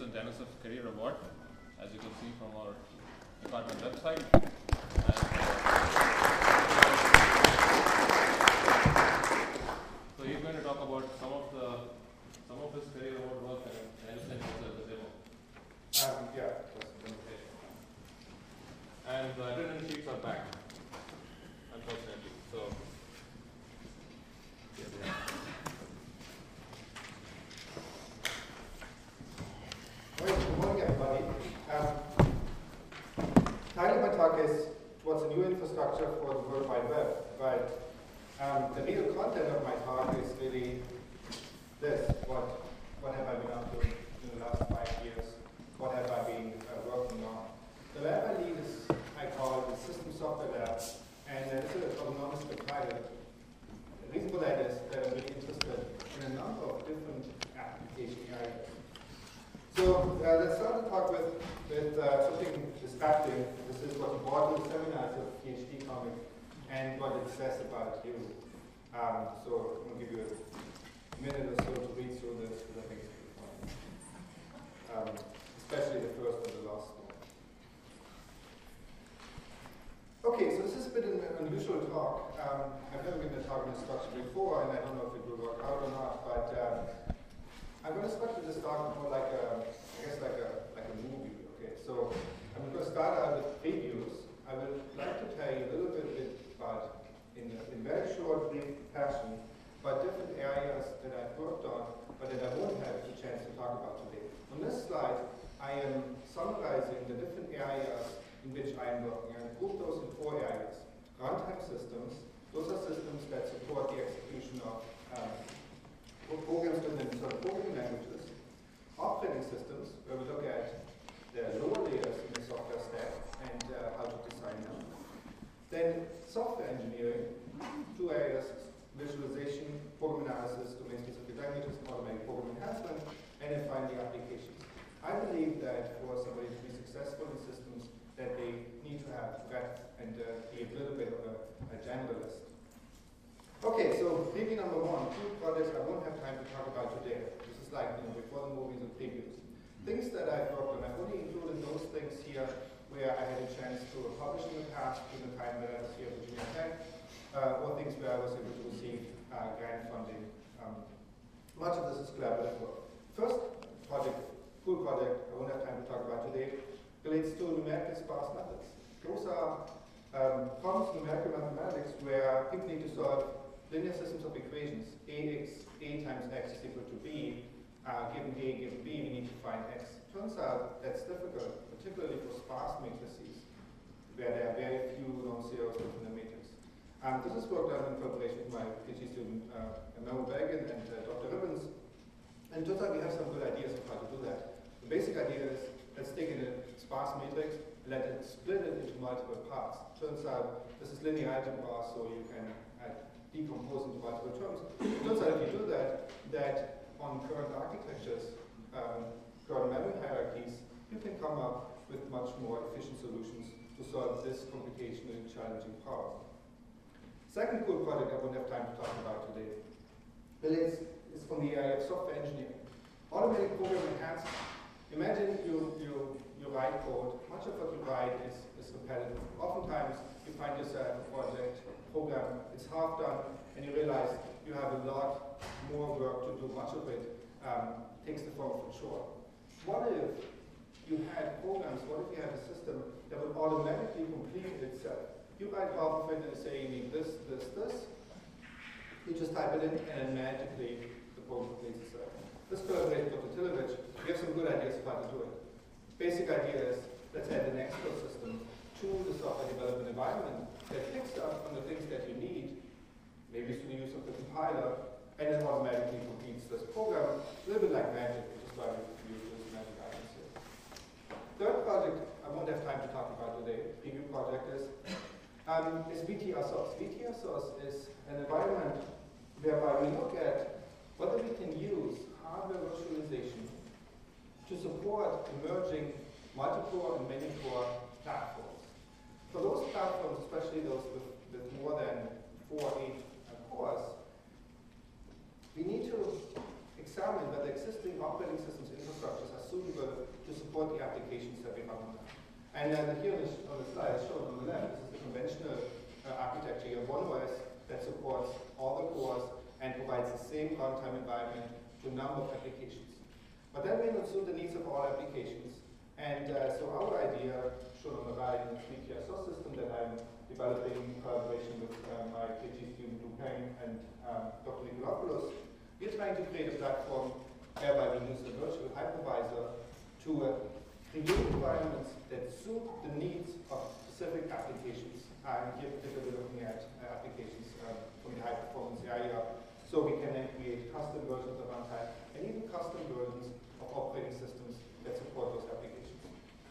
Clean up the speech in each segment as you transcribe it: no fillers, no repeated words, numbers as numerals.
the Genesis Career Award, as you can see from our department website. So he's going to talk about some of his career award work, and I'll send you the demo. Yeah, that's the presentation. And the attendance sheets are back, unfortunately. So. Good morning, everybody. Title of my talk is what's a new infrastructure for the World Wide Web. But the real content of my talk is really this: what have I been up to in the last 5 years? What have I been working on? The lab I lead is, I call it the System Software Lab, and it's an autonomous title. The reason for that is that I'm really interested in a number of different application areas. So let's start the talk with something distracting. This is what you bought in the seminar, it's a PhD comic, and what it says about you. So I'm going to give you a minute or so to read through this, because I think it's pretty funny. Especially the first and the last one. Okay, so this is a bit an unusual talk. I've never given a talk in this structure before, and I don't know if it will work out or not, but I'm going to structure this talk more like a movie. Okay, so I'm going to start out with previews. I would like to tell you a little bit about, in very short, brief fashion, about different areas that I've worked on, but that I won't have the chance to talk about today. On this slide, I am summarizing the different areas in which I am working. I group those in 4 areas. Runtime systems. Those are systems that support the execution of programs within programming languages. Operating systems, where we look at the lower layers in the software stack and how to design them. Then software engineering, 2 areas: visualization, program analysis, domain-specific languages, automatic program enhancement, and then finally applications. I believe that for somebody to be successful in systems, that they need to have breadth and be a little bit of a generalist. Okay, so preview number 1, 2 projects I won't have time to talk about today. This is like, before the movies and previews. Things that I've worked on, I've only included those things here where I had a chance to publish in the past, in the time that I was here at Virginia Tech, or things where I was able to receive grant funding. Much of this is collaborative work. First project, cool project, I won't have time to talk about today, relates to numerical sparse methods. Those are problems in numerical mathematics where people need to solve linear systems of equations. A times x is equal to b. Given A, given b, we need to find x. Turns out that's difficult, particularly for sparse matrices, where there are very few non-zeros within the matrix. This is work done in collaboration with my PhD student, Mel Belgin and Dr. Ribbons. And turns out we have some good ideas of how to do that. The basic idea is, let's take in a sparse matrix, let it split it into multiple parts. Turns out this is linear algebra, so you can decompose into multiple terms. It turns out if you do that, on current architectures, current memory hierarchies, you can come up with much more efficient solutions to solve this computationally challenging problem. Second cool project I won't have time to talk about today is from the area of software engineering. Automatic program enhancement. Imagine you write code. Much of what you write is repetitive. Oftentimes, you find yourself a project, program, it's half done, and you realize you have a lot more work to do. Much of it takes the form of a chore. What if you had programs, what if you had a system that would automatically complete itself? You write half of it and say you need this, this, this. You just type it in, and magically the program completes itself. Let's collaborate with Dr. Tilovich. We have some good ideas of how to do it. Basic idea is, let's add an expert system to the software development environment that picks up on the things that you need, maybe through the use of the compiler, and then automatically completes this program, a little bit like magic, which is why we use this magic items here. Third project I won't have time to talk about today, preview project is VTR-Source. VTR-Source is an environment whereby we look at whether we can use hardware virtualization to support emerging multi-core and many-core platforms. For those platforms, especially those with more than 4 or 8 cores, we need to examine whether existing operating systems infrastructures are suitable support the applications that we run on them. And here on the slide, as shown on the left, this is the conventional architecture. You have one OS that supports all the cores and provides the same runtime environment to a number of applications. But that may not suit the needs of all applications. And so our idea, shown on the right, in the 3-tier source system that I'm developing in collaboration with my PhD student Lou Peng and Dr. Nikolopoulos, we're trying to create a platform whereby we use the virtual hypervisor to create environments that suit the needs of specific applications. And here particularly looking at applications from the high performance area. So we can then create custom versions of runtime and even custom versions of operating systems that support those applications.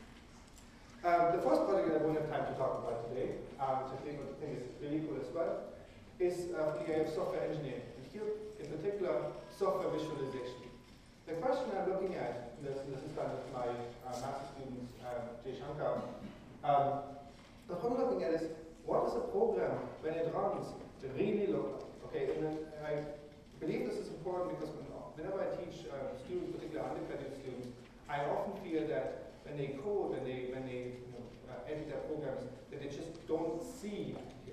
The first project that I won't have time to talk about today, which I think is really cool as well, is the area of software engineering. And here, in particular, software visualization. The question I'm looking at, and this is done with my master's student, Jay Shankar, the problem I'm looking at is, what does a program, when it runs, really look like? Okay, and I believe this is important because whenever I teach students, particularly undergraduate students, I often feel that when they code, when they edit their programs, that they just don't see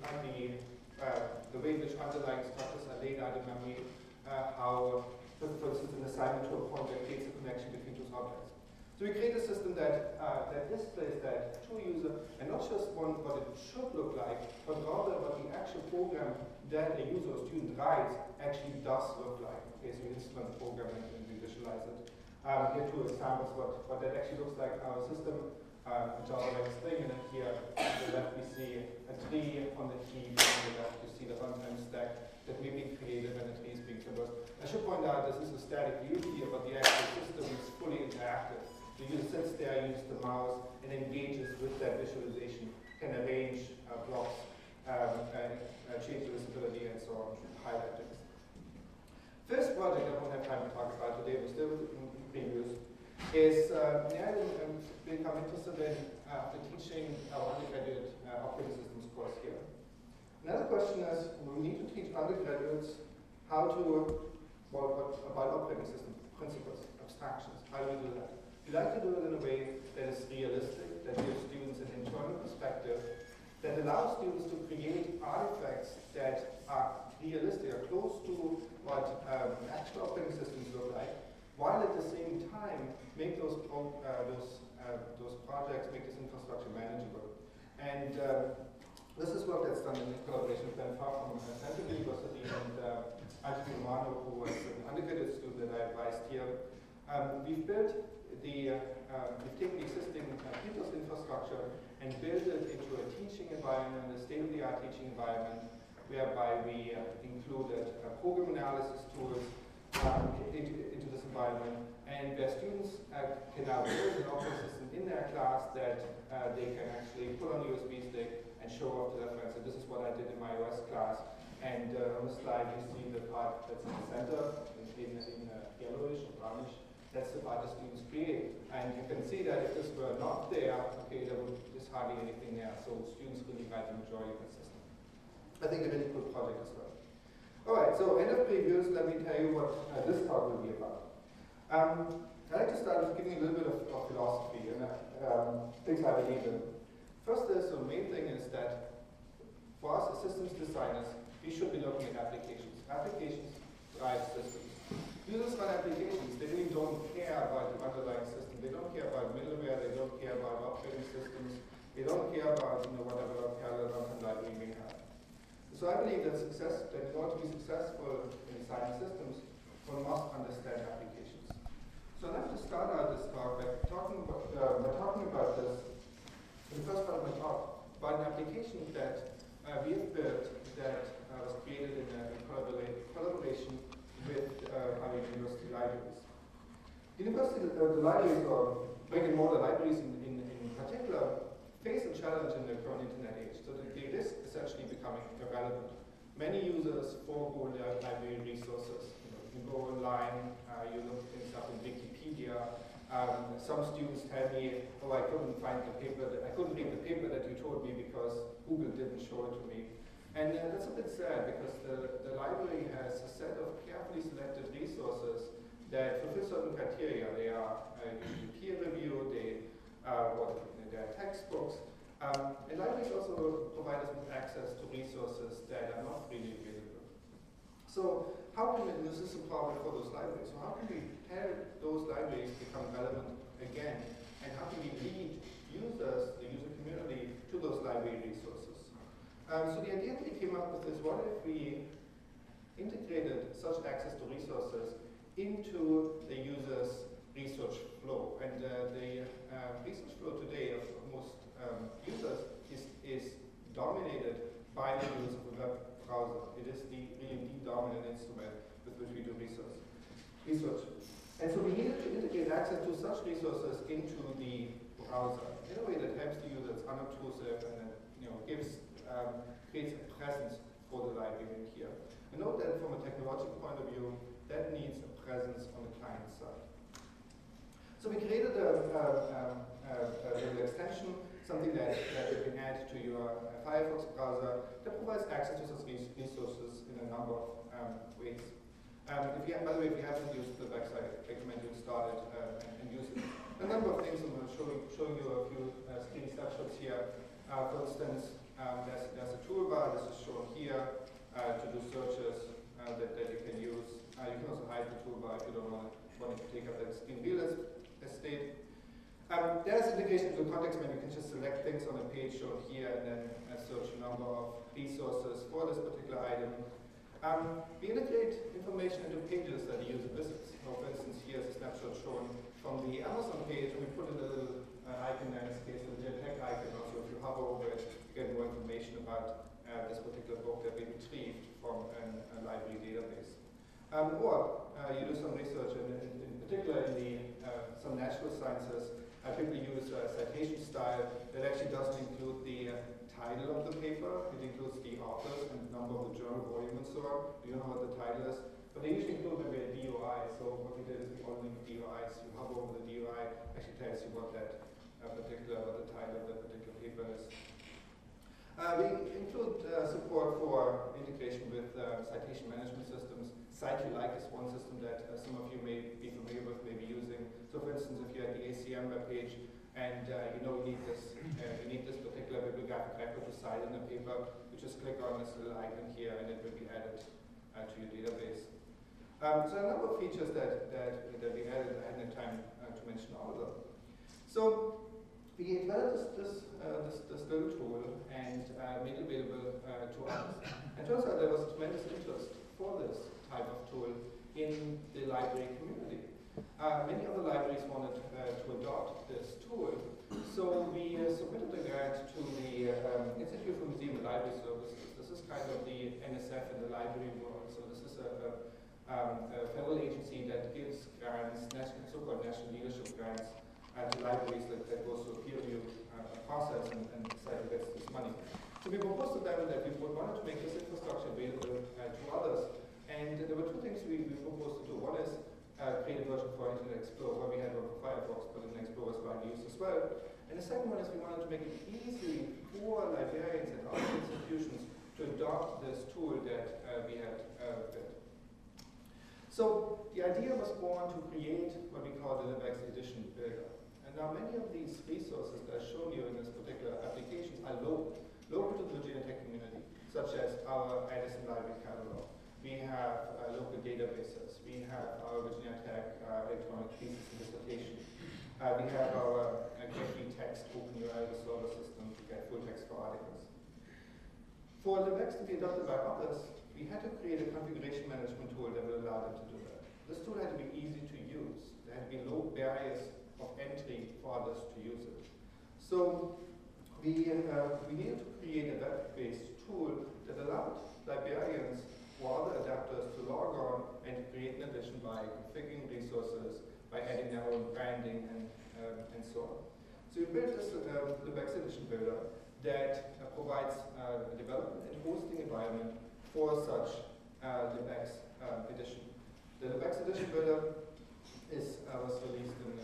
the way in which underlying structures are laid out in memory, how, for instance, an assignment to a project creates a connection between two objects. So we create a system that displays that to a user, and not just what it should look like, but rather what the actual program that a user or student writes actually does look like. Okay, so we instrument the program and we visualize it. Here are two examples what that actually looks like in our system. Java like string, and then here on the left we see a tree on the heap, on the left you see the runtime stack that may be created when the tree is being traversed. I should point out this is a static view here, but the actual system is fully interactive. The user sits there, uses the mouse, and engages with that visualization, can arrange blocks, change the visibility, and so on, highlight things. First project I won't have time to talk about today, but still previews, is I've become interested in after teaching our undergraduate operating systems course here. Another question is, we need to teach undergraduates how to, about operating system principles, abstractions. How do we do that? We like to do it in a way that is realistic, that gives students an internal perspective, that allows students to create artifacts that are realistic, are close to what actual operating systems look like, while at the same time make those projects, make this infrastructure manageable. And this is work that's done in collaboration with Ben Farr from Stanford University and Angelo Romano, who was an undergraduate student that I advised here. We've taken the existing Peters infrastructure and built it into a teaching environment, a state-of-the-art teaching environment, whereby we included program analysis tools into this environment, and where students can now build an operating system in their class that they can actually put on a USB stick and show off to their friends. So this is what I did in my OS class. And on the slide you see the part that's in the center, in yellowish or brownish. That's the part the students create. And you can see that if this were not there, okay, there's hardly anything there. So students really write the majority of the system. I think a really cool project as well. Alright, so end of previews, let me tell you what this talk will be about. I'd like to start with giving a little bit of philosophy and things I believe in. First is, the main thing is that for us as systems designers, we should be looking at applications. Applications drive systems. Users run applications, they really don't care about the underlying system. They don't care about middleware, they don't care about operating systems, they don't care about whatever parallel runtime library we have. So I believe that in order to be successful in designing systems, one must understand applications. So I'd like to start out this talk by talking about this in the first part of my talk, about an application that we have built that was created in collaboration with our university libraries. The libraries, or brick-and-mortar libraries in particular, face a challenge in the current internet age. So the risk is actually becoming irrelevant. Many users forego their library resources. You go online, you look things up in Wikipedia. Some students tell me, oh, I couldn't find the paper, I couldn't read the paper that you told me because Google didn't show it to me. And that's a bit sad because the library has a set of carefully selected resources that fulfill certain criteria. They are usually peer reviewed, they are textbooks. And libraries also provide us with access to resources that are not freely available. So how can we, this is a problem for those libraries, so how can we help those libraries become relevant again, and how can we lead users, the user community, to those library resources? So the idea that we came up with is, what if we integrated such access to resources into the user's research flow? And the research flow today of most users is dominated by the use of a web browser. It is really the dominant instrument with which we do research. And so we needed to integrate access to such resources into the browser in a way that helps the user, it's unobtrusive, and gives creates a presence for the library here. And note that from a technological point of view, that needs a presence on the client side. So we created a little extension, something that you can add to your Firefox browser that provides access to such resources in a number of ways. If you have, by the way, if you haven't used the website, I recommend you install it and use it. A number of things. I'm going to show you a few screen snapshots here. For instance, there's a toolbar. This is shown here to do searches that you can use. You can also hide the toolbar if you don't want it to take up that screen real estate. There's integration to the context menu. You can just select things on a page shown here and then search a number of resources for this particular item. We integrate information into pages that the user visits. So for instance, here's a snapshot shown from the Amazon page, and we put in a little icon there, in this case, the JPEG icon. Also, if you hover over it, you get more information about this particular book that we retrieved from a library database. Or you do some research, in particular in the some natural sciences. I typically use a citation style that actually doesn't include the title of the paper. It includes the authors and the number of the journal volume and so on. You don't know what the title is. But they usually include maybe a DOI. So what we did is we all link DOIs. You hover over the DOI, actually tells you what that what the title of that particular paper is. We include support for integration with citation management systems. Cite-U-Like is one system that some of you may be familiar with, may be using. So for instance, if you're at the ACM webpage and you need this particular bibliographic record to cite in a paper, you just click on this little icon here and it will be added to your database. So a number of features that we added. I hadn't time to mention all of them. So we developed this little tool and made it available to others. And it turns out there was tremendous interest for this type of tool in the library community. Many other libraries wanted to adopt this tool, so we submitted the grant to the Institute for Museum and Library Services. This is kind of the NSF in the library world. So this is a federal agency that gives grants, so-called national leadership grants, to libraries that goes through a peer review process and decide who gets this money. So we proposed to them that we wanted to make this infrastructure available to others. And there were two things we proposed to do. One is create a version for Internet Explorer, where we had one for Firefox, but Internet Explorer was widely used as well. And the second one is we wanted to make it easy for librarians and other institutions to adopt this tool that we had built. So the idea was born to create what we call the LibX Edition Builder. And now many of these resources that are shown you in this particular application are local to the Virginia Tech community, such as our Edison Library Catalog. We have local databases. We have our Virginia Tech electronic thesis and dissertation. We have our Get Text Open URL resolver system to get full text for articles. For LibX to be adopted by others, we had to create a configuration management tool that would allow them to do that. This tool had to be easy to use. There had to be low barriers of entry for others to use it. So we needed to create a web-based tool that allowed librarians or other adapters to log on and create an edition by configuring resources, by adding their own branding and so on. So we built this LibX Edition Builder that provides a development and hosting environment for such LibX edition. The LibX Edition Builder was released in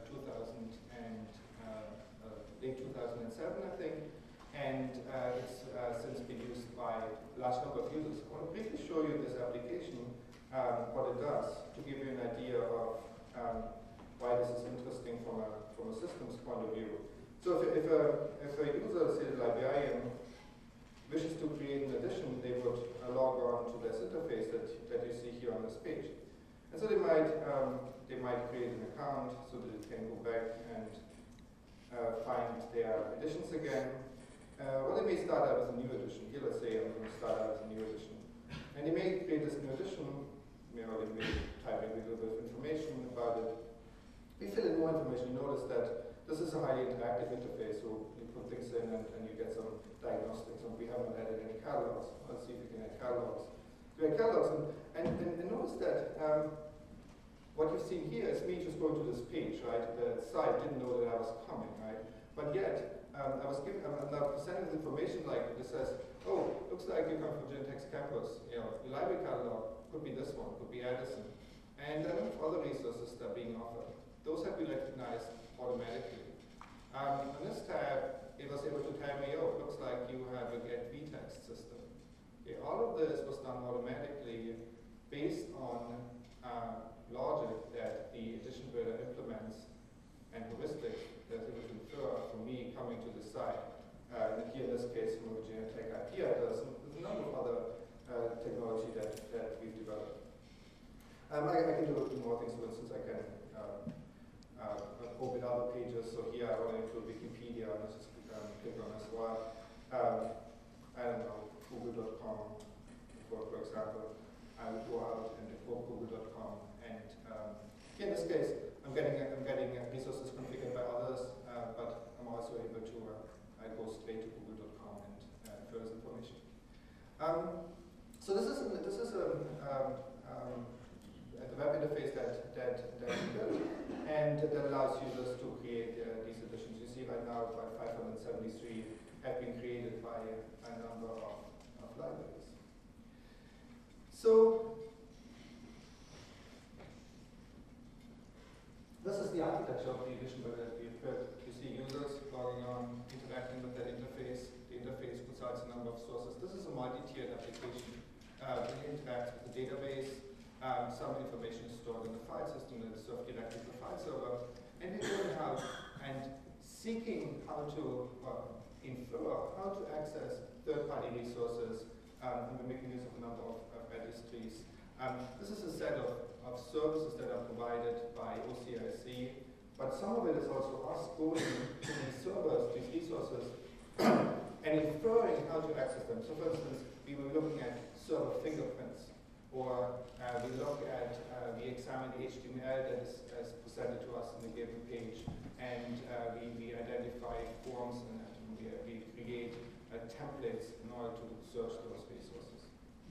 late 2007, I think, and it's since been used by a large number of users. I want to briefly show you this application what it does to give you an idea of why this is interesting from a systems point of view. So if a user, say the librarian, wishes to create an edition, they would log on to this interface that you see here on this page. And so they might create an account so that it can go back and find their editions again. Or they may start out with a new edition. Here, let's say I'm going to start out with a new edition. And they may create this new edition, or they may type in a little bit of information about it. We fill in more information. You notice that this is a highly interactive interface, so you put things in and you get some diagnostics. And we haven't added any catalogs. Let's see if we can add catalogs. We add catalogs, and notice that what you've seen here is me just going to this page, right? The site didn't know that I was coming, right? But yet, I'm now presenting this information like this says, oh, looks like you come from Genentech's campus. Your library catalog could be this one, could be Addison. And other resources that are being offered. Those have been recognized automatically. On this tab, it was able to tell me, oh, it looks like you have a get vtext system. Okay, all of this was done automatically based on logic that the edition builder implements and heuristics that it would infer from me coming to the site. And here in this case, from a Genentech IP address, there's a number of other technology that we've developed. I can do more things. For instance, I can open other pages. So here I want to include Wikipedia. Let's just click on as well. I don't know, google.com, for example. I would go out and invoke google.com. And here in this case, I'm getting resources configured by others, but I'm also able to go straight to google.com and infer this information. So this is the web interface that we built, and that allows users to create these editions. You see right now about 573 have been created by a number of libraries. So this is the architecture of the edition builder that we've built. You see users logging on, interacting with that interface. The interface puts out a number of sources. This is a multi-tiered application. It interacts with the database. Some information is stored in the file system that is served directly to the file server. And we're going out and seeking how to infer, how to access third-party resources, and we're making use of a number of registries. This is a set of services that are provided by OCIC, but some of it is also us going to these servers, these resources, and inferring how to access them. So for instance, we were looking at server fingerprints, or we examine the HTML that is presented to us in the given page, and we identify forms and we create templates in order to search those resources.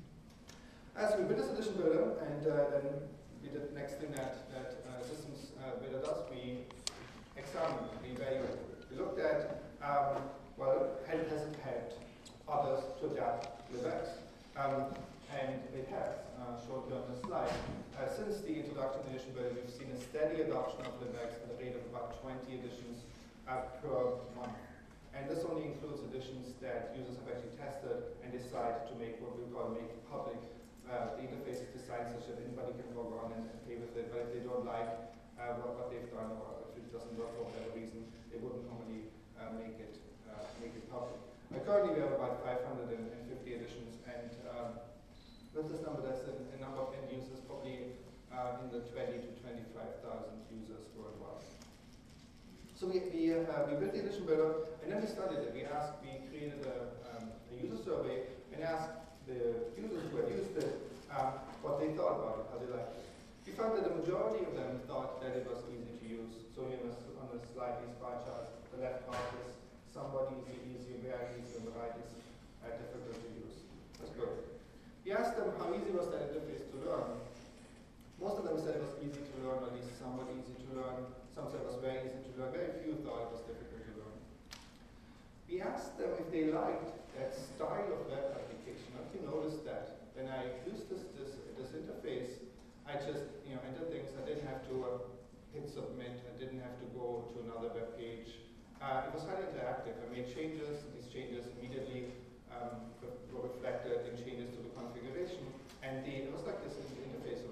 As we built this edition builder, and then we did the next thing that systems builder does, we examined, we evaluated. We looked at, well, has it helped others to adapt LibX? And it has, shown here on the slide. Since the introduction of edition builder, we've seen a steady adoption of LibX at the rate of about 20 editions per month. And this only includes editions that users have actually tested and decide to make what we call make public. The interface is designed such that anybody can log on and play with it, but if they don't like what they've done, or if it doesn't work for whatever reason, they wouldn't normally make it public. Currently, we have about 550 editions, and with this number, that's a number of end users, probably in the 20 to 25,000 users worldwide. So we built the edition builder, and then we studied it. We created a user survey and asked the users who had used it what they thought about it, how they liked it. We found that the majority of them thought that it was easy to use. So here on the slide, these bar charts, the left half is somewhat easy, very easy, and the right is difficult to use. That's good. We asked them how easy was that interface to learn. Most of them said it was easy to learn, or at least somewhat easy to learn. Some said it was very easy to learn. Very few thought it was difficult to learn. We asked them if they liked that style of web application. If you notice that when I used this interface, I just entered things. I didn't have to hit submit. I didn't have to go to another web page. It was highly interactive. I made changes. These changes immediately were reflected in changes to the configuration. And it was like this interface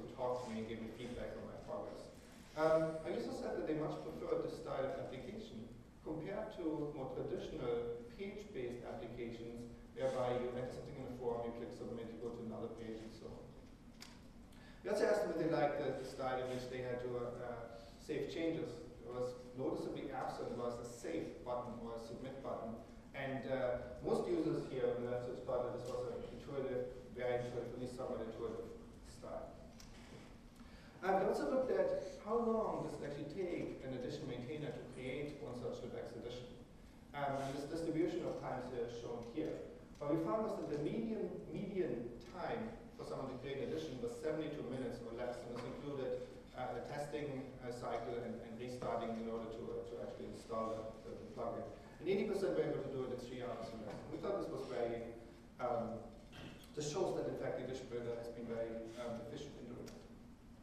Our users said that they much preferred this style of application compared to more traditional page-based applications whereby you enter something in a form, you click submit, you go to another page, and so on. We also asked them if they liked the style in which they had to save changes. It was noticeably absent was a save button or a submit button. And most users here, when I thought that this was an intuitive, very intuitive, at least somewhat intuitive style. We also looked at how long does it actually take an edition maintainer to create one such LibX edition. And this distribution of times here is shown here. What we found was that the median time for someone to create an edition was 72 minutes or less, and this included a testing cycle and restarting in order to actually install the plugin. And 80% were able to do it in 3 hours or less. And we thought this was very, this shows that in fact the edition builder has been very efficient in doing it.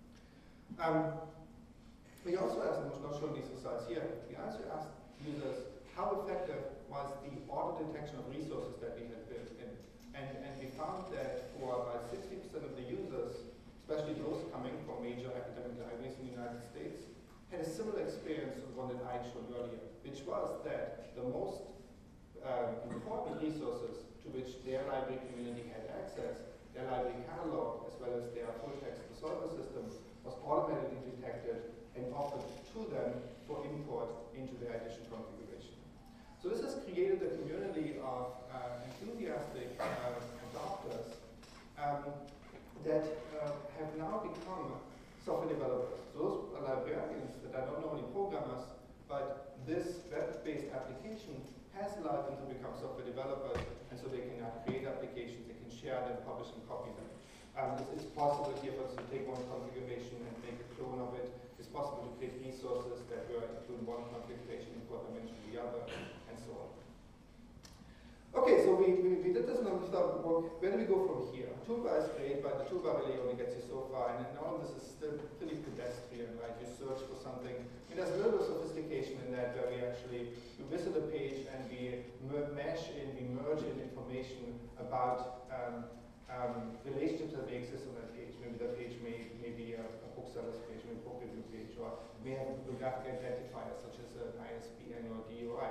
We also asked, and I'm not showing these results here, we also asked users how effective was the auto detection of resources that we had built in. And we found that for about 60% of the users, especially those coming from major academic libraries in the United States, had a similar experience to one that I showed earlier, which was that the most important resources to which their library community had access, their library catalog, as well as their full-text resolver system, was automatically detected and offered to them for import into their edition configuration. So this has created a community of enthusiastic adopters that have now become software developers. So those are librarians that are not only programmers, but this web-based application has allowed them to become software developers, and so they can create applications, they can share them, publish and copy them. It's possible here for us to take one configuration and make a clone of it. It's possible to create resources that were included in one configuration, import them into the other, and so on. Okay, so we did this and we thought, well, where do we go from here? Toolbar is great, but the toolbar really only gets you so far, and all of this is still pretty pedestrian, right? You search for something. I mean, there's a little bit of sophistication in that where we visit a page and we merge in information about relationships that may exist on that page. Maybe that page may be a bookseller's page, maybe a book review page, or it may have a bibliographic identifier such as an ISBN or DOI.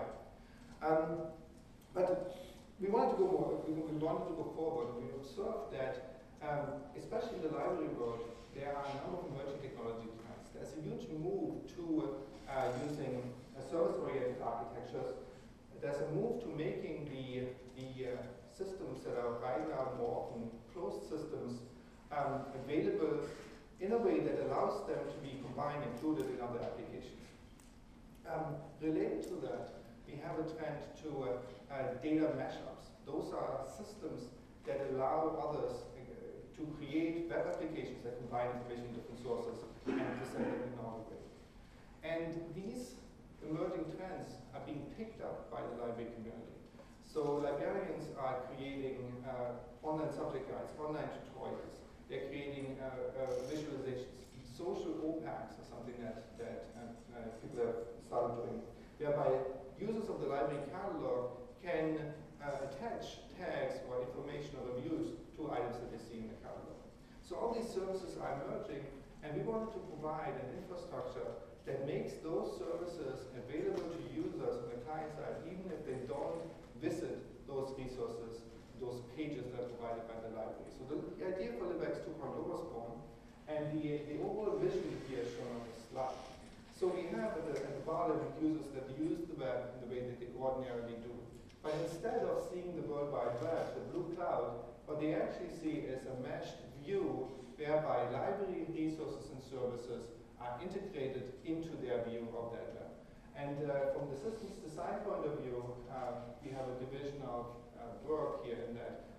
But we wanted to go more. We wanted to go forward, and we observed that, especially in the library world, there are a number of emerging technology trends. There's a huge move to using service-oriented architectures. There's a move to making the systems that are right now more often closed systems available in a way that allows them to be combined and included in other applications. Related to that, we have a trend to data mashups. Those are systems that allow others to create web applications that combine information in different sources and present it in another way. And these emerging trends are being picked up by the library community. So librarians are creating online subject guides, online tutorials. They're creating visualizations. Social OPACs are something that people have started doing, whereby users of the library catalog can attach tags or information or reviews to items that they see in the catalog. So all these services are emerging, and we wanted to provide an infrastructure that makes those services available to users on the client side, even if they don't visit those resources, those pages that are provided by the library. So the idea for LibX 2.0 was born, and the overall vision here is shown on this slide. So we have at the bottom users that use the web in the way that they ordinarily do. But instead of seeing the World Wide Web, the blue cloud, what they actually see is a meshed view whereby library resources and services are integrated into their view of that web. And from the systems design point of view, we have a division of work here in that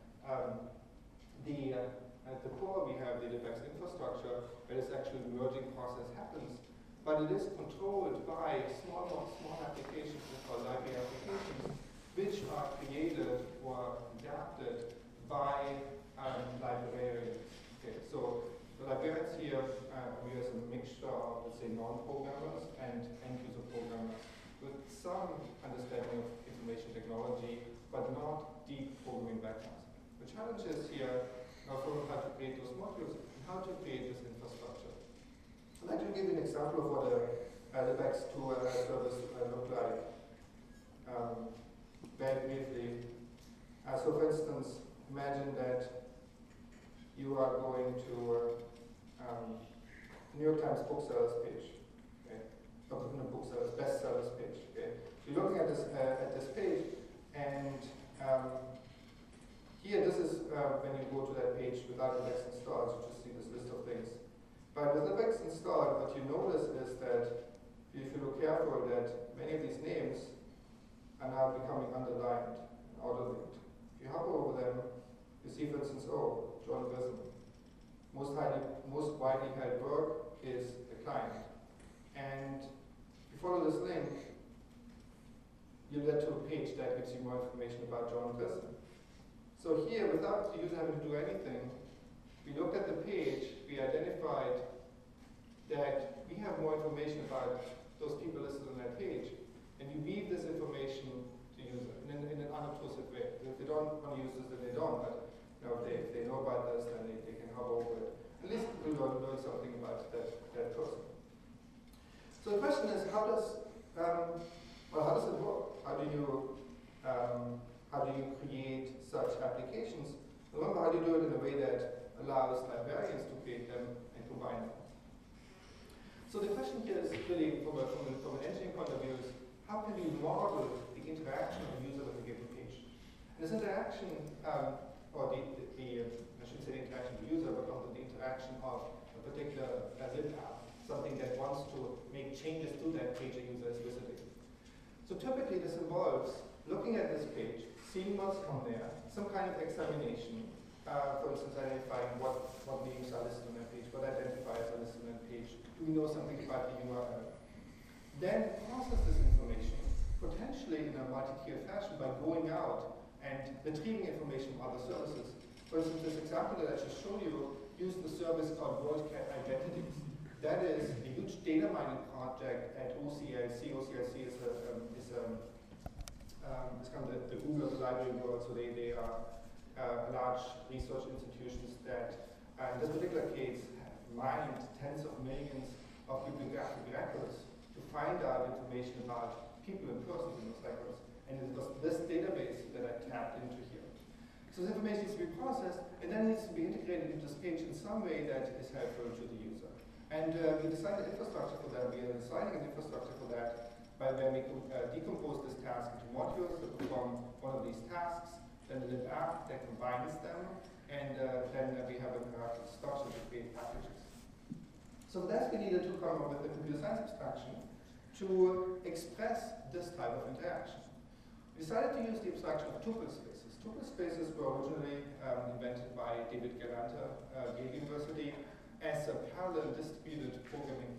at the core we have the LibX infrastructure where this actual merging process happens, but it is controlled by small applications called library applications, which are created or adapted by librarians. Okay, so the librarians here we use a mixture of, let's say, non-programmers and end-user programmers with some understanding of information technology, but not deep programming backgrounds. The challenge is here for how to create those modules and how to create this infrastructure. I'd like to give you an example of what a libx2 service look like very briefly. So for instance, imagine that you are going to New York Times booksellers page, okay? Or no, booksellers, bestsellers page. Okay? You're looking at this page, and here this is when you go to that page without libx installed, you just see this list of things. But with libx installed, what you notice is that if you look careful, that many of these names are now becoming underlined, auto-linked. If you hover over them, you see, for instance, oh, John Grisham. Most widely held work is the client. And if you follow this link, you get to a page that gives you more information about John Grisham. So here, without the user having to do anything, we looked at the page, we identified that we have more information about those people listed on that page, and you weave this information to user in an unobtrusive way. If they don't want to use this, then they don't, but if they know about this, then they can hover over it. At least we learn something about that person. So the question is, how does it work? How do you create such applications? Remember, how do you do it in a way that allows librarians to create them and combine them? So the question here is really, from an engineering point of view, is how can we model the interaction of the user with a given page? And this interaction, or I shouldn't say the interaction of the user, but also the interaction of a particular lib app, something that wants to make changes to that page a user is visiting. So typically this involves looking at this page, seeing what's on there, some kind of examination, for instance, identifying what names are listed on that page, what identifiers are listed on that page, do we know something about the URL? Then process this information, potentially in a multi-tiered fashion, by going out and retrieving information from other services. For instance, this example that I just showed you used the service called WorldCat Identities. That is a huge data mining project at OCLC. OCLC is kind of the Google of the library world, so they are large research institutions that, in this particular case, have mined tens of millions of bibliographic records to find out information about people and persons in those records. And it was this database that I tapped into here. So this information needs to be processed, and then needs to be integrated into this page in some way that is helpful to the user. And we designed an infrastructure for that. We are designing an infrastructure for that by when we decompose this task into modules that perform one of these tasks, then the lib app that combines them, and then we have a hierarchical structure to create packages. So for that, we needed to come up with a computer science abstraction to express this type of interaction. We decided to use the abstraction of tuple spaces. Tuple spaces were originally invented by David Galante, Yale University, as a parallel distributed programming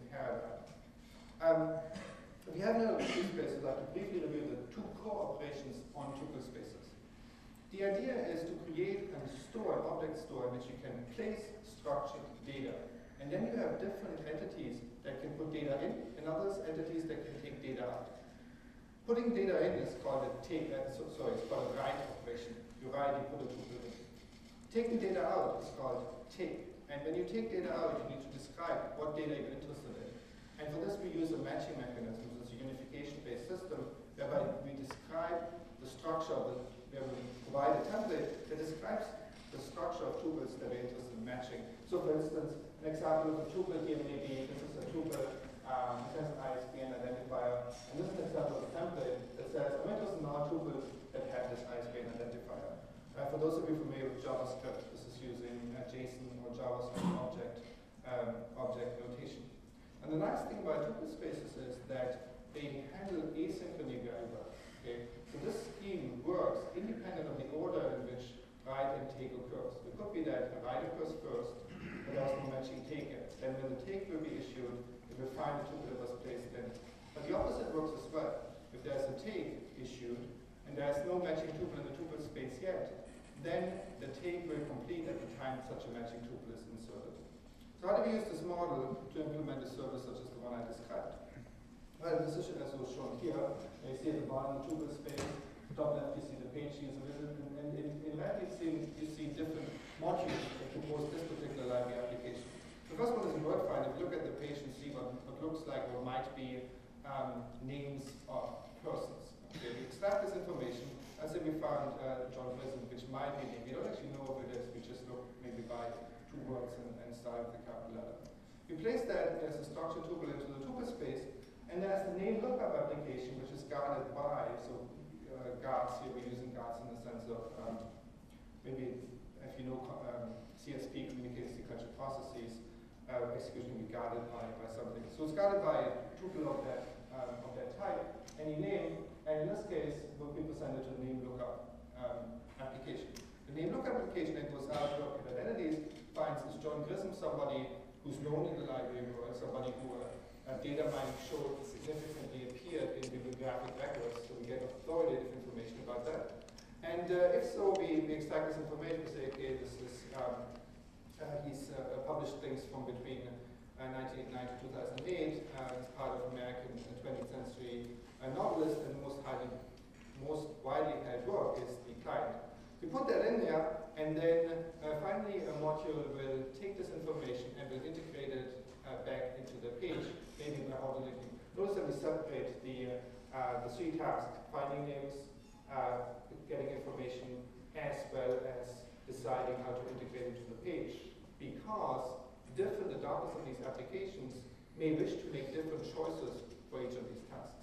paradigm. We have now tuple spaces. I'd like to briefly review the two core operations on tuple spaces. The idea is to create and store an object store in which you can place structured data. And then you have different entities that can put data in, and others entities that can take data out. Putting data in is called a take, it's called a write operation. You write, you put a tuple in. Taking data out is called take. And when you take data out, you need to describe what data you're interested in. And for this, we use a matching mechanism. It's a unification-based system whereby we describe the structure of where we provide a template that describes the structure of tuples that we're interested in matching. So for instance, an example of a tuple here may be, this is a tuple, it has an ISBN identifier, and this is an example of a template that says, I'm interested in all tuples that have this ISBN identifier. For those of you familiar with JavaScript, this is using JSON or JavaScript object notation. And the nice thing about tuple spaces is that they handle asynchrony very well. Okay? So this scheme works independent of the order in which write and take occurs. It could be that a write occurs first, but there's no matching take yet. Then when the take will be issued, it will find the tuple that was placed in. But the opposite works as well. If there's a take issued, and there's no matching tuple in the tuple space yet, then the take will complete at the time such a matching tuple is inserted. So how do we use this model to implement a service such as the one I described? Well, this is as was shown here. You see at the bottom the tuple space, top left you see the page user visit, and in right you see different modules that compose this particular library application. The first one is a word find. If you look at the page and see what looks like or might be names of persons. Okay, we extract this information. Let's say we found John Grissom, which might be a name. We don't actually know what it is. We just look maybe by two words and start with the capital letter. We place that as a structured tuple into the tuple space, and there's the name lookup application, which is guarded by, so guards here, we're using guards in the sense of maybe if you know CSP, communicated sequential processes, execution can be guarded by something. So it's guarded by a tuple of that type, any name, and in this case will be presented to the name lookup application. The name lookup application then goes out to identities, finds is John Grissom somebody who's known in the library or somebody who data mining showed significantly appeared in bibliographic records, so we get authoritative information about that. And if so, we extract this information, we say, okay, this is, he's published things from between 1989 to 2008, as part of American 20th century novelist, and the most widely held work is The Client. We put that in there, and then finally a module will take this information and will integrate it back into the page, maybe by autolinking. Notice that we separate the three tasks: finding names, getting information, as well as deciding how to integrate it to the page, because different adopters of these applications may wish to make different choices for each of these tasks.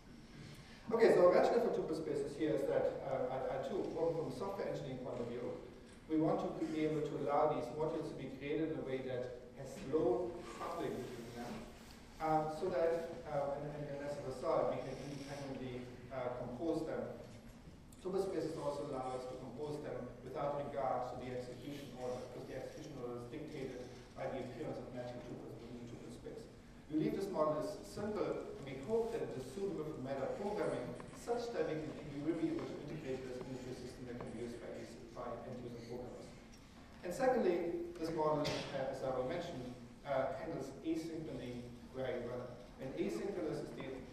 Okay, so our rationale for tuple spaces here is that from a software engineering point of view, we want to be able to allow these modules to be created in a way that has low coupling between them, so that, and as a result, we can independently compose them. Tuple spaces also allow us to compose them without regard to the execution order, because the execution order is dictated by the appearance of matching tuples within the tuple space. We leave this model as simple, and we hope that it is suitable for meta-programming, such that we will be able to integrate this into a system that can be used by end-user programmers. And secondly, this model, as I already mentioned, handles asynchrony very well. And asynchronous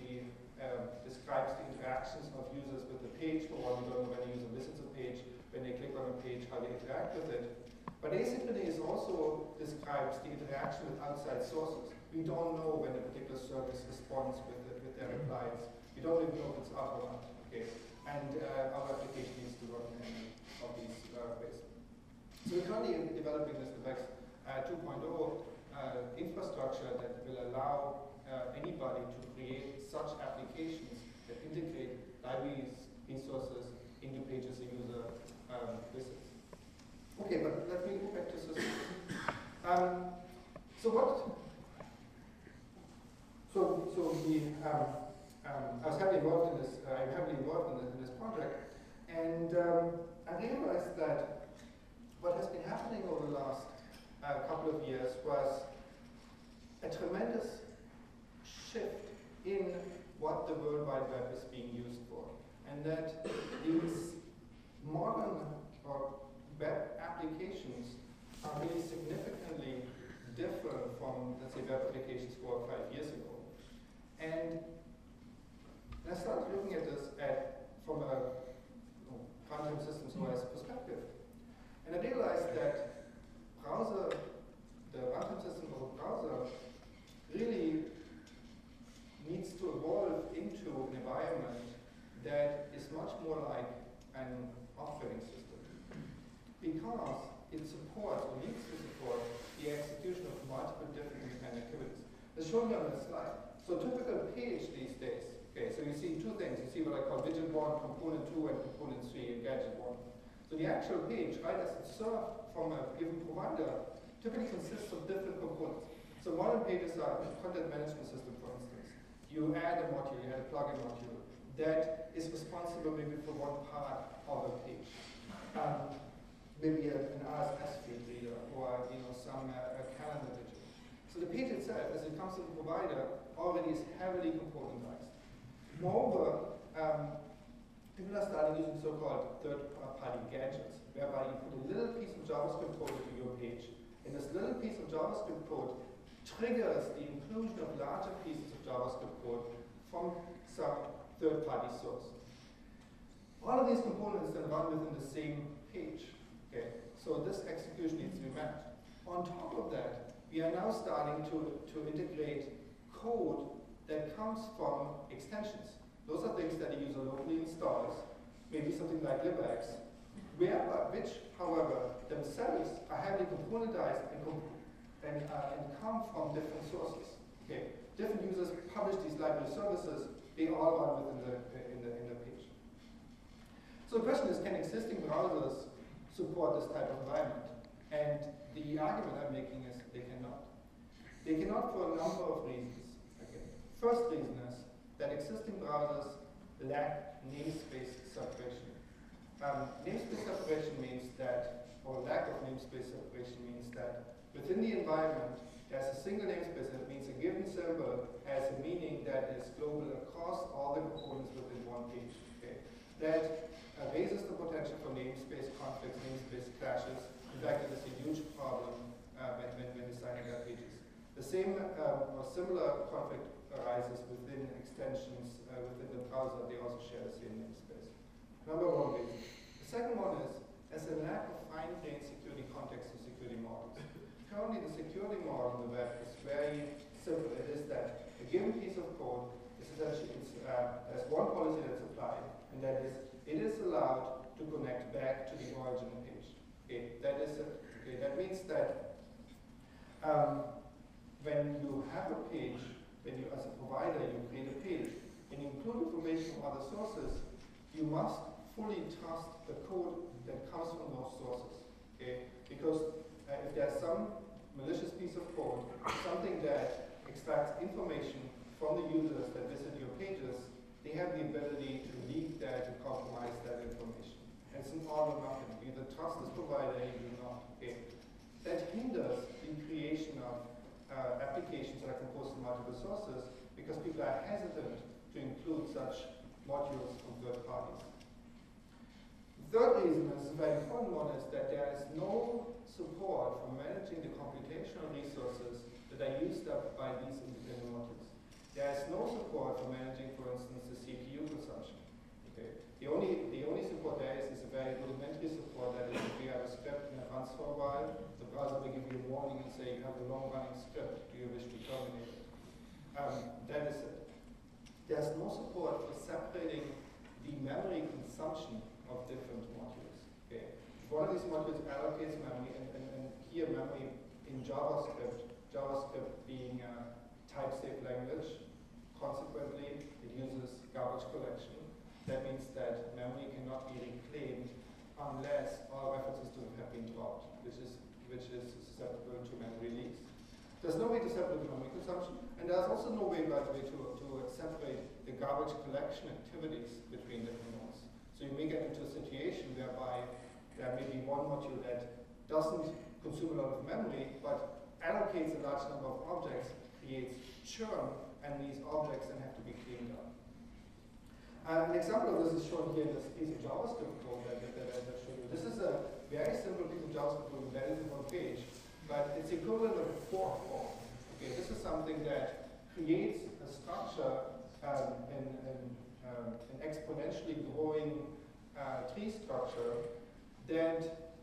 describes the interactions of users with the page. For one, we don't know when a user visits a page, when they click on a page, how they interact with it. But asynchrony also describes the interaction with outside sources. We don't know when a particular service responds with their replies. We don't even know if it's up or not. Okay, and our application needs to run in any of these ways. So we're currently developing this DevX 2.0 infrastructure that will allow anybody to create such applications that integrate libraries, resources into pages a user visits. Okay, but let me go back to systems. I was heavily involved in this. I'm heavily involved in this project, and I realized that what has been happening over the last couple of years was a tremendous shift in what the World Wide Web is being used for, and that these modern web applications are really significantly different from, let's say, web applications 4 or 5 years ago. And I started looking at this from a runtime systems OS perspective. And I realized that the runtime system of a browser really needs to evolve into an environment that is much more like an operating system, because it supports, or needs to support, the execution of multiple different independent activities. As shown here on the slide. So a typical page these days, okay, so you see two things. You see what I call widget 1, component 2, and component 3, and gadget 1. So the actual page, right, as it's served from a given provider, typically consists of different components. So modern pages are a content management system, for instance. You add a module, you add a plugin module that is responsible maybe for one part of a page. Maybe an RSS feed reader, or some calendar widget. So the page itself, as it comes to the provider, already is heavily componentized. Moreover, people are starting using so-called third-party gadgets, whereby you put a little piece of JavaScript code into your page, and this little piece of JavaScript code triggers the inclusion of larger pieces of JavaScript code from some third-party source. All of these components then run within the same page. Okay, so this execution needs to be mapped. On top of that, we are now starting to integrate code that comes from extensions. Those are things that the user locally installs, maybe something like libx, which, however, themselves are heavily componentized and come from different sources. Okay? Different users publish these library services, they all run within the page. So the question is, can existing browsers support this type of environment? And the argument I'm making is they cannot. They cannot for a number of reasons. Okay. First reason is that existing browsers lack namespace separation. Namespace separation means that, or lack of namespace separation means that within the environment, there's a single namespace that means a given symbol has a meaning that is global across all the components within one page. Okay. That raises the potential for namespace conflicts, namespace clashes. In fact, it is a huge problem when designing web pages. The same or similar conflict arises within extensions within the browser. They also share the same namespace. Number one reason. The second one is there's a lack of fine-grained security context and security models. Currently, the security model on the web is very simple. It is that a given piece of code is essentially there's one policy that's applied, and that is it is allowed to connect back to the original page. Okay, that is it. Okay, that means that when you have a page, when you as a provider you create a page, and you include information from other sources, you must fully trust the code that comes from those sources. Okay, because if there's some malicious piece of code, something that extracts information from the users that visit your pages, they have the ability to leak that, to compromise that information. And it's an all or nothing. You either trust this provider or you do not. Okay. That hinders the creation of applications that are composed from multiple sources because people are hesitant to include such modules from third parties. The third reason, and this is a very important one, is that there is no support for managing the computational resources that are used up by these independent modules. There is no support for managing, for instance, the CPU consumption. Okay? The only support there is a very rudimentary support that is if you have a script and it runs for a while, the browser will give you a warning and say you have a long-running script, do you wish to terminate it? That is it. There's no support for separating the memory consumption of different modules. Okay? One of these modules allocates memory, and here memory in JavaScript being a type-safe language, consequently it uses garbage collection. That means that memory cannot be reclaimed unless all references to it have been dropped, which is susceptible to memory leaks. There's no way to separate the memory consumption, and there's also no way, by the way, to separate the garbage collection activities between different nodes. So you may get into a situation whereby there may be one module that doesn't consume a lot of memory, but allocates a large number of objects, creates churn, and these objects then have to be cleaned up. An example of this is shown here in this piece of JavaScript code that I showed you. This is a very simple piece of JavaScript code embedded in one page, but it's equivalent of a fork form. Okay, this is something that creates a structure, an exponentially growing tree structure that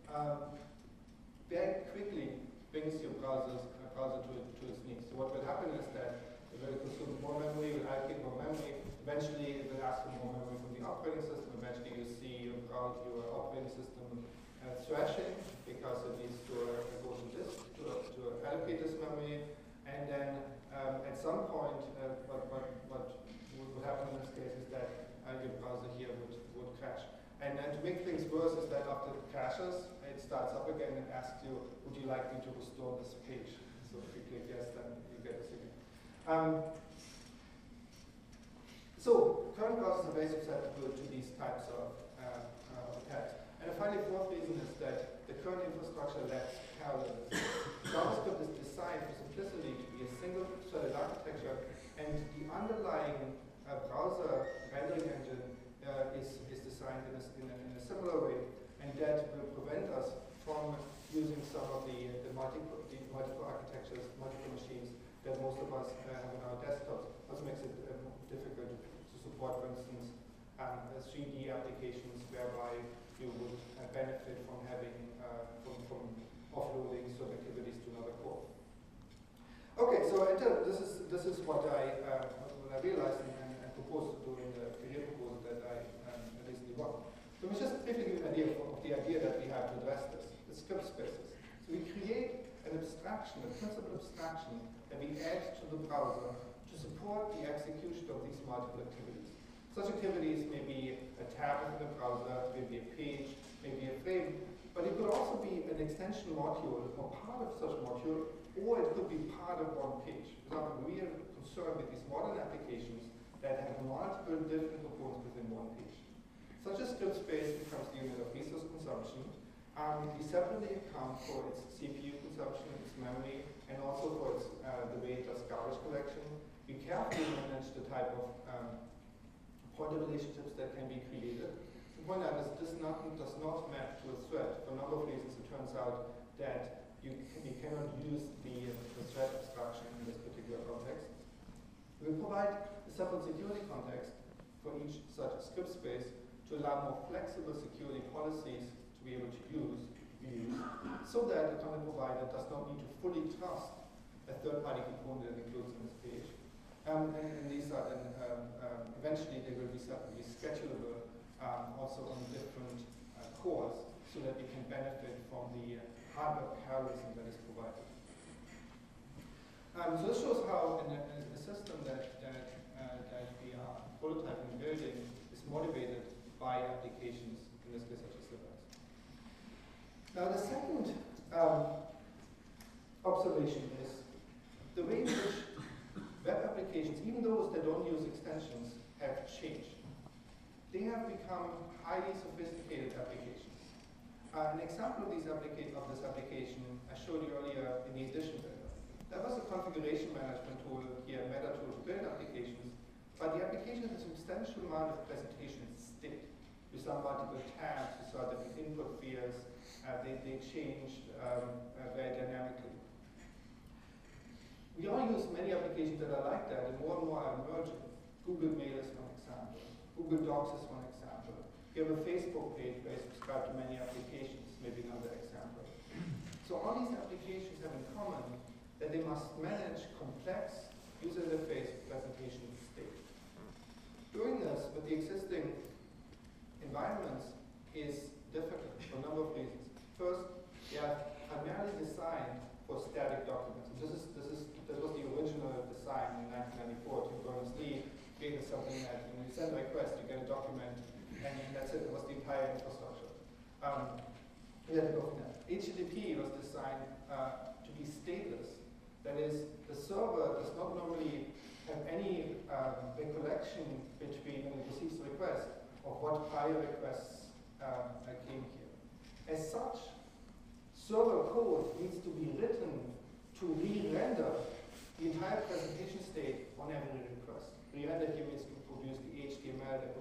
very quickly brings your browser to its needs. So what will happen is that it will consume more memory, will allocate more memory. Eventually, it will ask for more memory from the operating system. Eventually, you see your operating system thrashing because it needs to go to disk to allocate this memory. And then at some point, what would happen in this case is that your browser here would crash. And then to make things worse is that after it crashes, it starts up again and asks you, would you like me to restore this page? So if you click yes, then you get a signal. So current browsers are very susceptible to these types of attacks. And finally, fourth reason is that the current infrastructure lacks parallelism. JavaScript is designed for simplicity to be a single-threaded architecture, and the underlying browser rendering engine is designed in a similar way, and that will prevent us from using some of the multiple architectures, multiple machines that most of us have on our desktops. Also makes it difficult to support, for instance, 3D applications whereby you would benefit from having from offloading certain activities to another core. so this is what I realized and proposed to do in the career proposal that I recently wrote. So we just briefly give an idea of the idea that we have to address this, the script spaces. So we create an abstraction, a principal abstraction that we add to the browser to support the execution of these multiple activities. Such activities may be a tab in the browser, maybe a page, maybe a frame, but it could also be an extension module or part of such a module, or it could be part of one page. For example, we are concerned with these modern applications that have multiple different components within one page. Such a script space becomes the unit of resource consumption. We separately account for its CPU consumption, its memory, and also for its, the way it does garbage collection. We carefully manage the type of pointer relationships that can be created. The point out is this does not map to a thread. For a number of reasons, it turns out that you cannot use the thread abstraction in this particular context. We provide a separate security context for each such script space to allow more flexible security policies to be able to use, so that the content provider does not need to fully trust a third-party component that includes in this page. And these are then, eventually they will be separately schedulable also on different cores, so that we can benefit from the hardware parallelism that is provided. So this shows how in a system that we are prototyping and building is motivated by applications, in this case such as Slippers. Now the second observation is the way in which web applications, even those that don't use extensions, have changed. They have become highly sophisticated applications. An example of this application I showed you earlier in the edition builder. That was a configuration management tool here, a meta tool to build applications, but the application has a substantial amount of presentation state. You saw multiple tabs, you saw different input fields, they changed very dynamically. We all use many applications that are like that, and more are emerging. Google Mail is one example. Google Docs is one example. You have a Facebook page where you subscribe to many applications, maybe another example. So all these applications have in common that they must manage complex user interface presentation state. Doing this with the existing environments is difficult for a number of reasons. First, they are primarily designed for static documents. This was the original design in 1994. Tim Berners-Lee created something that when you send a request, you get a document, and that's it. It was the entire infrastructure. We had to go from that. HTTP was designed to be stateless. That is, the server does not normally have any recollection between when it receives the request of what prior requests came here. As such, server code needs to be written to re-render the entire presentation state on every request. Re-render here means to produce the HTML that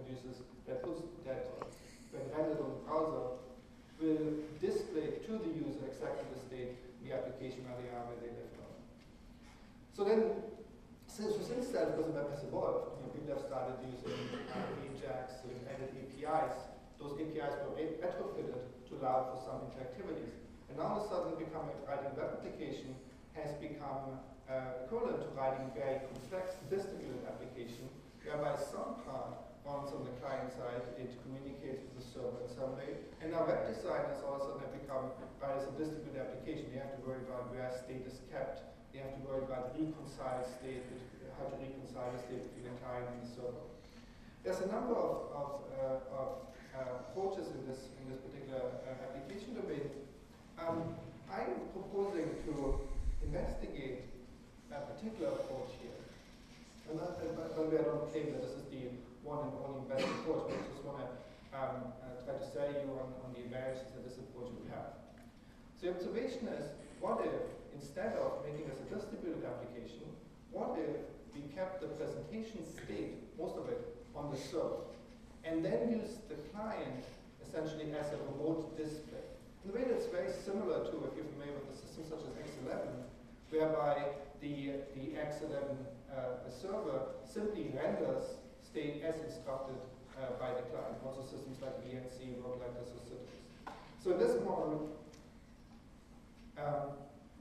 when rendered on the browser, will display to the user exactly the state, the application where they are, where they left off. So then, since that, because the web has evolved, people have started using Ajax, added APIs. Those APIs were retrofitted to allow for some interactivities. And now all of a sudden, writing a web application has become equivalent to writing very complex distributed application, whereby some part runs on the client side, it communicates with the server in some way. And now web designers also have become, as a distributed application, they have to worry about where state is kept. They have to worry about reconcile state, how to reconcile the state between the client and the server. There's a number of approaches in this particular application domain. I'm proposing to investigate a particular approach here. And by the way, I don't claim that this is the one and only best approach, but I just want to try to sell you on the advantages that this approach would have. So the observation is, what if, instead of making this a distributed application, what if we kept the presentation state, most of it, on the server, and then use the client essentially as a remote display? In a way that's very similar to, if you're familiar with a system such as X11, whereby the X11 server simply renders state as instructed by the client. Also systems like VNC work like this or Citrix. So in this model, we have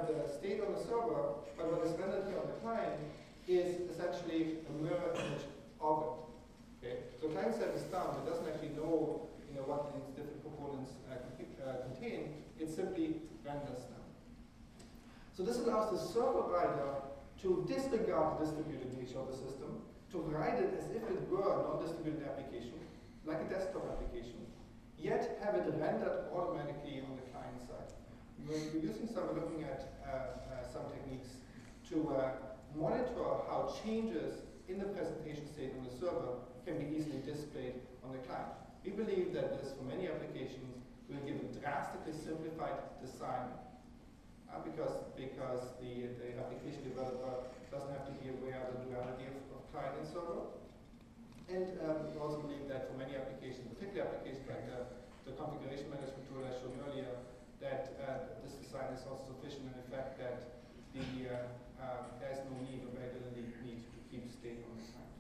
have the state on the server, but what is rendered here on the client is essentially a mirror image of it. Okay? So client side is down, it doesn't actually know, what these different components contain, it simply renders them. So this allows the server writer to disregard the distributed nature of the system, to write it as if it were a non-distributed application, like a desktop application, yet have it rendered automatically on the client side. We're looking at some techniques to monitor how changes in the presentation state on the server can be easily displayed on the client. We believe that this, for many applications, will give a drastically simplified design because the application developer doesn't have to be aware of the duality of client and server. And we also believe that for many applications, particularly applications like the configuration management tool I showed earlier, that this design is also sufficient in the fact that there's no need or very little need to keep state on the client.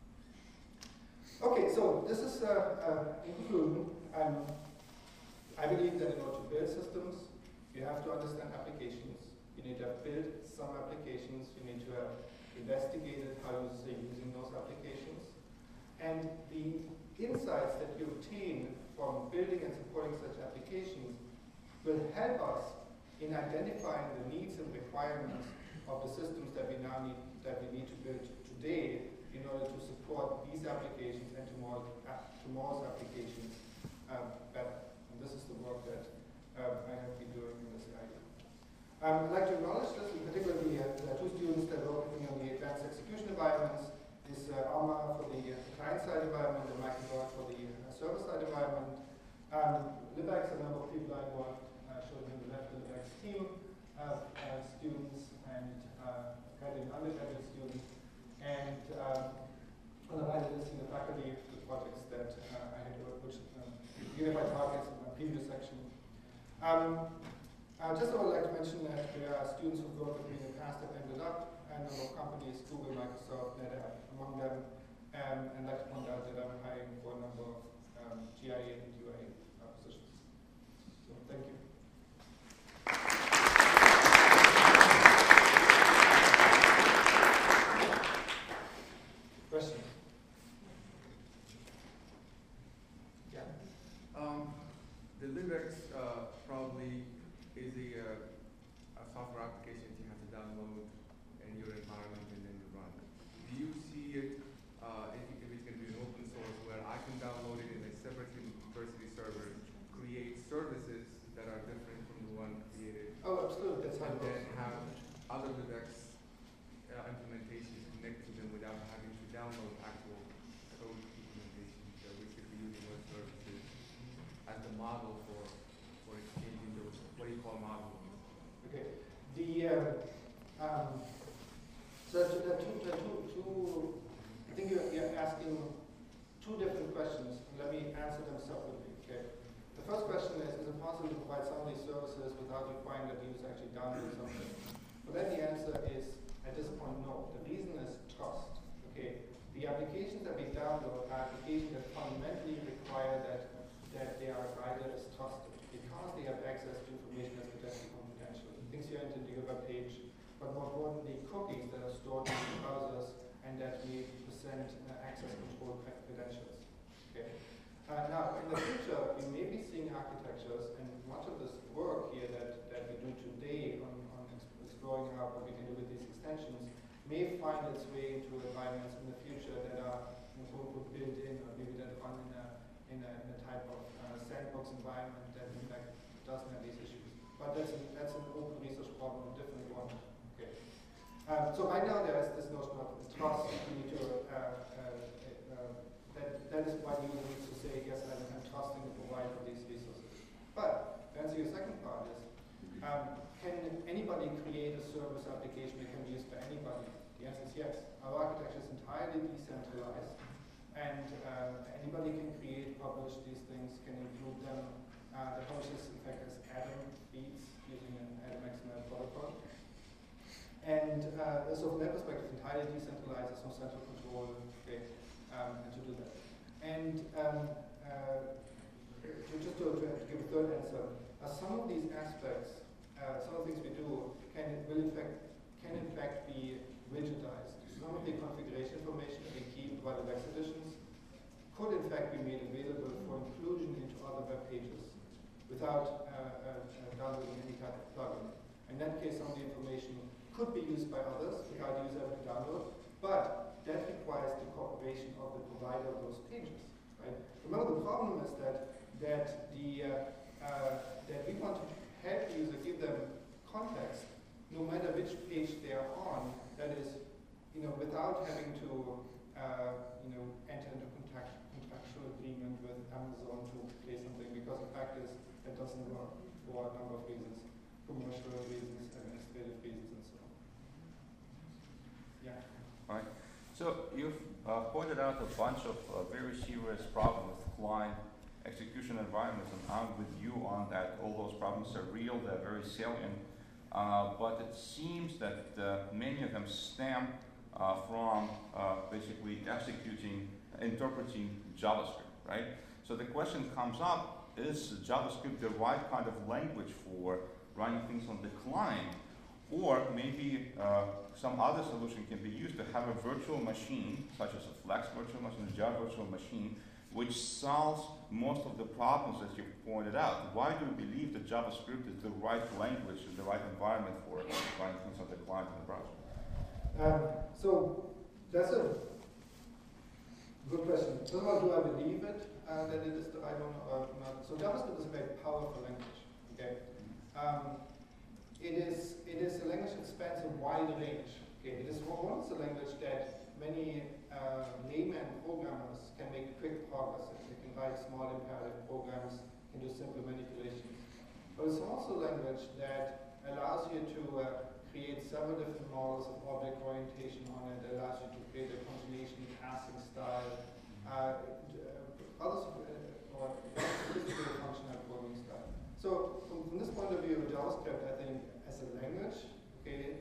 Okay, so this is in conclusion. I believe that in order to build systems, you have to understand applications. You need to have built some applications. You need to have investigated how users are using those applications. And the insights that you obtain from building and supporting such applications will help us in identifying the needs and requirements of the systems that we need to build today in order to support these applications and tomorrow's applications better. And this is the work that I have been doing in this area. I'd like to acknowledge this, in particular the two students that are working on the advanced execution environments. Is Alma for the client-side environment and Michael Dodd for the server-side environment. Libax, a number of people I worked, showed you on the left, the Libax team of students and graduate and undergraduate students. And on the right, you see the faculty, the projects that I had worked, which unified targets in my previous section. Just I would like to mention that there are students who worked with me in the past that ended up a number of companies, Google, Microsoft, NetApp, among them, and I'd like to point out that I'm hiring for a number of GIA and UA positions. So thank you. Questions? Yeah. The Libax probably is a software application that you have to download in your environment and then you run. Do you see it, if it's going to be an open source, where I can download it in a separate university server, create services that are different from the one created, Oh, absolutely. That's how and it then works. have other Libax implementations connect to them without having to download actual code implementations? So basically using web services as the model for exchanging those, what do you call models? Okay. So there are two, I think you're asking two different questions, and let me answer them separately, okay? The first question is it possible to provide some of these services without requiring that the user actually download something? Well, then the answer is, at this point, no. The reason is trust, okay? The applications that we download are applications that fundamentally require that they are regarded as trusted, because they have access to information that's potentially confidential. Things you enter into your web page, but more importantly, cookies that are stored in the browsers and that we present access control credentials. Okay. Now, in the future, we may be seeing architectures, and much of this work here that we do today on exploring what we can do with these extensions may find its way into environments in the future that are built in, or maybe that run in a type of sandbox environment that in fact doesn't have these issues. But that's an open research problem, a different one. Okay. So right now there's this notion of trust. You need to that is why you need to say yes, I'm trusting the provider of these resources. But to answer your second part is, can anybody create a service application that can be used by anybody? The answer is yes. Our architecture is entirely decentralized, and anybody can create, publish these things, can include them. The publishes, in fact, as Atom feeds using an Atom XML protocol. And so from that perspective, it's entirely decentralized, there's no central control, okay, and to do that. And just to give a third answer, some of these aspects, some of the things we do In that case, some of the information could be used by others without the user having to download, but that requires the cooperation of the provider of those pages. Right? Remember, the problem is that we want to help the user, give them context, no matter which page they are on. That is, without having to enter into contractual agreement with Amazon to play something, because in practice that doesn't work for a number of reasons, commercial reasons, administrative reasons, and so on. Yeah. Right. So you've pointed out a bunch of very serious problems with client execution environments, and I'm with you on that. All those problems are real, they're very salient, but it seems that many of them stem from basically interpreting JavaScript, right? So the question comes up, is JavaScript the right kind of language for running things on the client? Or maybe some other solution can be used to have a virtual machine, such as a Flex virtual machine, a Java virtual machine, which solves most of the problems that you've pointed out. Why do you believe that JavaScript is the right language, the right environment for running things on the client in the browser? So that's a good question. First of all, do I believe it that it is the right one or not? So JavaScript is a very powerful language. Okay, it is a language that spans a wide range. Okay, it is one of the language that many layman programmers can make quick progress in. They can write small imperative programs, can do simple manipulations. But it's also a language that allows you to create several different models of object orientation on it. It allows you to create a continuation passing style, others or sophisticated functional programming style. So from this point of view, JavaScript, I think, as a language, okay,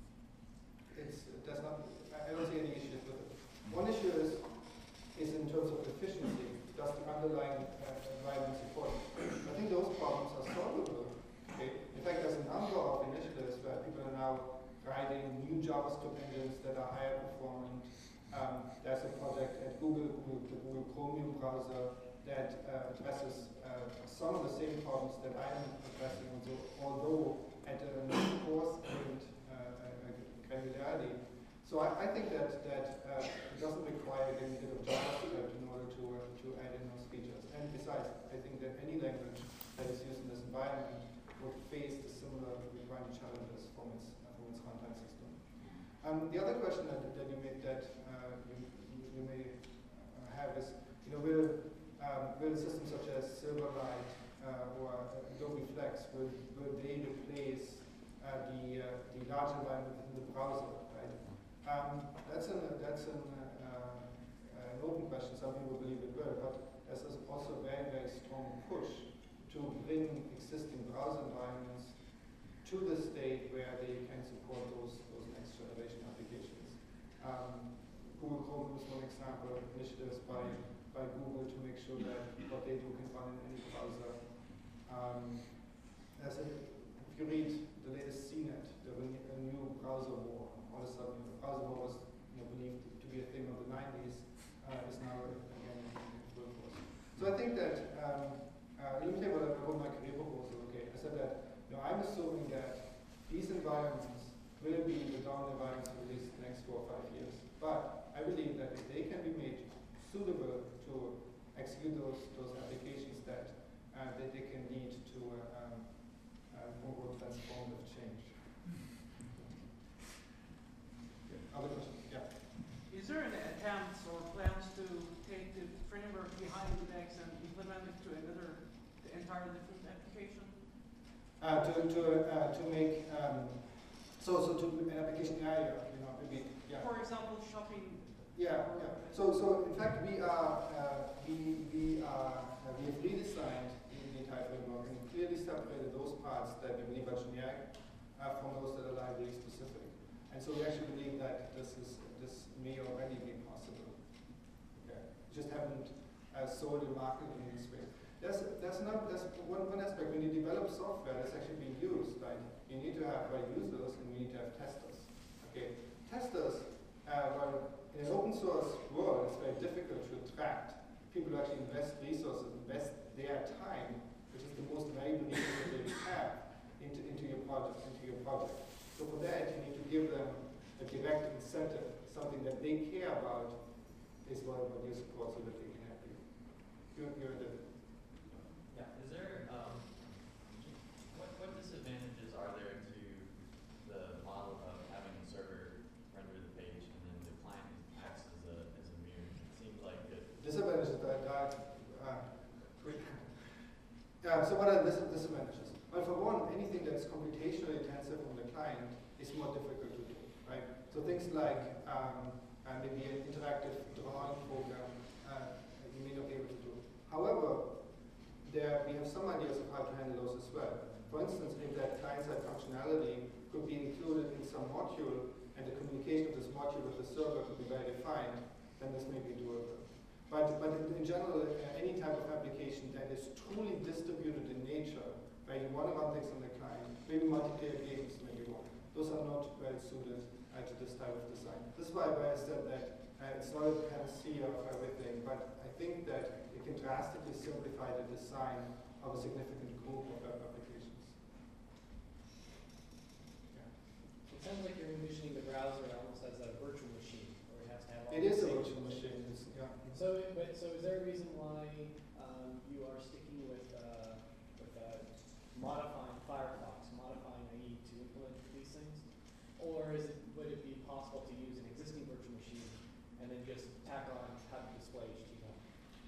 I don't see any issues with it. One issue is in terms of efficiency. Does the underlying environment support it? I think those problems are solvable. Okay? In fact, there's a number of initiatives where people are now writing new JavaScript engines that are higher performant. There's a project at Google, the Google Chromium browser, that addresses some of the same problems that I'm addressing, although at a coarse and granularity. So I think that it doesn't require a bit of JavaScript in order to add in those features. And besides, I think that any language that is used in this environment would face the similar requirement challenges from its content system. The other question that you made that you may have is, will systems such as Silverlight or Adobe Flex will they replace the large environment within the browser, right? That's an open question. Some people believe it will, but there's also a very, very strong push to bring existing browser environments to the state where they can support those next generation applications. Google Chrome is one example of initiatives by Google to make sure that what they do can run in any browser. If you read the latest CNET, a new browser war, all of a sudden the browser war was believed to be a thing of the 90s, is now again in full force. So I think that, let me tell you what my career proposal, okay. I said that, I'm assuming that these environments will be the dominant environments for at least the next 4 or 5 years. But I believe that if they can be made suitable to execute those applications, that they can lead to more transformative change. Other questions? Yeah. Is there an attempt or plans to take the framework behind Index and implement it to another entirely different application? To make so to an application area, maybe, yeah. For example, shopping. Yeah. So in fact, we have redesigned the entire framework and clearly separated those parts that we believe are generic from those that are library specific. And so we actually believe that this may already be possible. Okay. Just haven't sold and marketed in this way. There's one aspect. When you develop software that's actually being used, right? You need to have users and you need to have testers. Okay. Testers, in an open source world, it's very difficult to attract people who actually invest resources, invest their time, which is the most valuable resource they have, into your project. So for that, you need to give them a direct incentive, something that they care about is what you support so that they can help you. You're the Yeah, is there, what disadvantages are there to the model of having the server render the page and then the client acts as a mirror? It seems like it. disadvantages so what are the disadvantages? Well, for one, anything that's computationally intensive on the client is more difficult to do, right? So things like maybe an interactive drawing program, you may not be able to do. However, we have some ideas of how to handle those as well. For instance, if that client-side functionality could be included in some module, and the communication of this module with the server could be well defined, then this may be doable. But in general, any type of application that is truly distributed in nature, where you want to run things on the client, maybe multiplayer games, maybe more, those are not well suited to this type of design. This is why I said that it's not a panacea of everything, but I think that it can drastically simplify the design of a significant group of web applications. Yeah. It sounds like you're envisioning the browser almost as a virtual machine, where it has to have all It is a these virtual machine. Yeah. So is there a reason why you are sticking with modifying Firefox, modifying IE to implement these things, or would it be possible to use an existing virtual machine and then just tack on how to display HTML?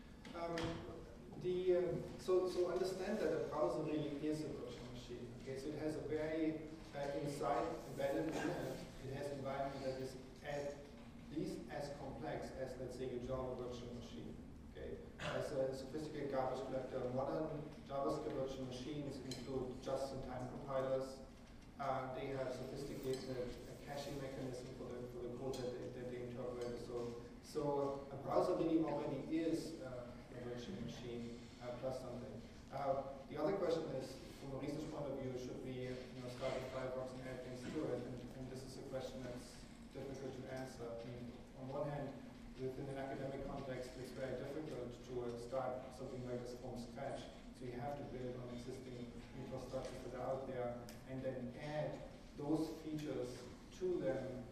So understand that a browser really is a virtual machine. Okay, so it has a very inside embedded in it. It has an environment that is at least as complex as, let's say, your Java virtual machine. Okay, as a sophisticated garbage collector, modern JavaScript virtual machines include just-in-time compilers. They have sophisticated caching mechanism for the code that they interpret. So a browser really already is a virtual machine plus something. The other question is, from a research point of view, should we start with Firefox and add things to it? And this is a question that's difficult to answer. I mean, on one hand, within an academic context, it's very difficult to start something like this from scratch. So you have to build on existing infrastructures that are out there and then add those features to them